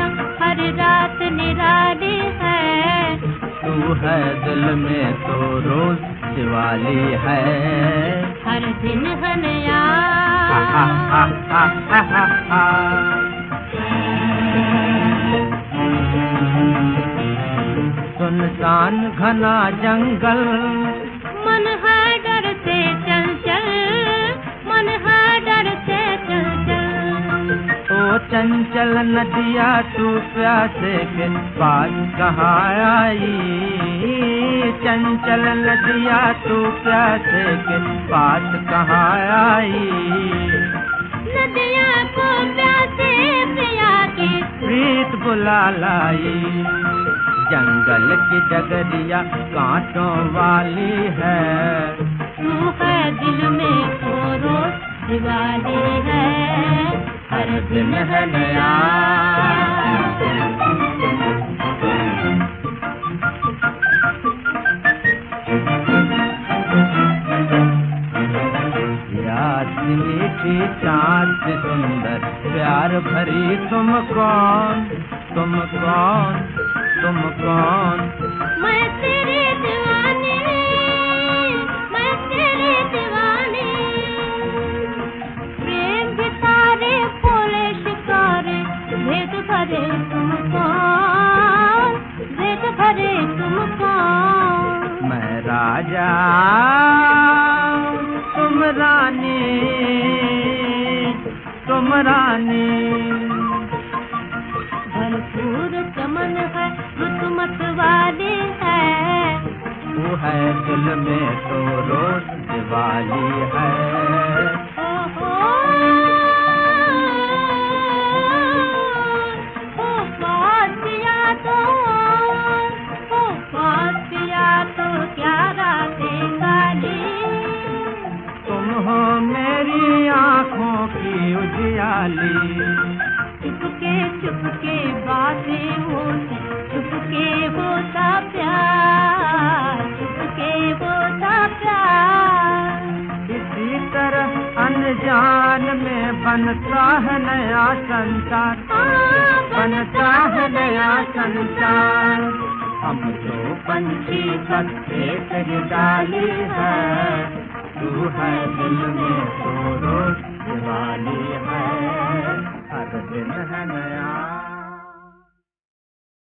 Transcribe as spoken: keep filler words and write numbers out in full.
हर रात निराली है। तू है दिल में तो रोज दिवाली है। हर दिन है नया। हा हा हा हा हा हा हा। सुनसान घना जंगल, मन है डर से चंचल, मन है डर से चंचल। ओ चंचल नदिया तू प्यासे के पास कहाँ आई। चंचल नदिया तू प्यासे के पास कहाँ आई। नदिया को प्यासे पिया के प्रीत बुला लाई। जंगल की डगरिया कांटों वाली है। तू है दिल में तो रोज दिवाली है। हर दिन है नया। याद मीठी चाँद से सुंदर प्यार भरी तुम कौन, तुम कौन, तुम कौन। मैं तेरी दीवानी, मैं तेरी दीवानी। प्रेम के तारे फूले शिकारे, भेद भरे तुम कौन, भेद भरे तुम कौन। मैं राजा तुम रानी, तुम रानी। भरपूर चमन है रुत मत वाली है। वो है दिल में तो रोज दिवाली है। ओ हो ओ पास पिया तो, ओ पास पिया तो क्या रातें काली। तुम हो मेरी आँखों की उजियाली। चुपके चुपके बातें होती, चुपके होता प्यार, चुपके होता प्यार। इसी तरह अनजान में बनता है नया संसार, बनता है नया संसार। हम तो पंछी बस एक ही डाली है। तू है दिल में तो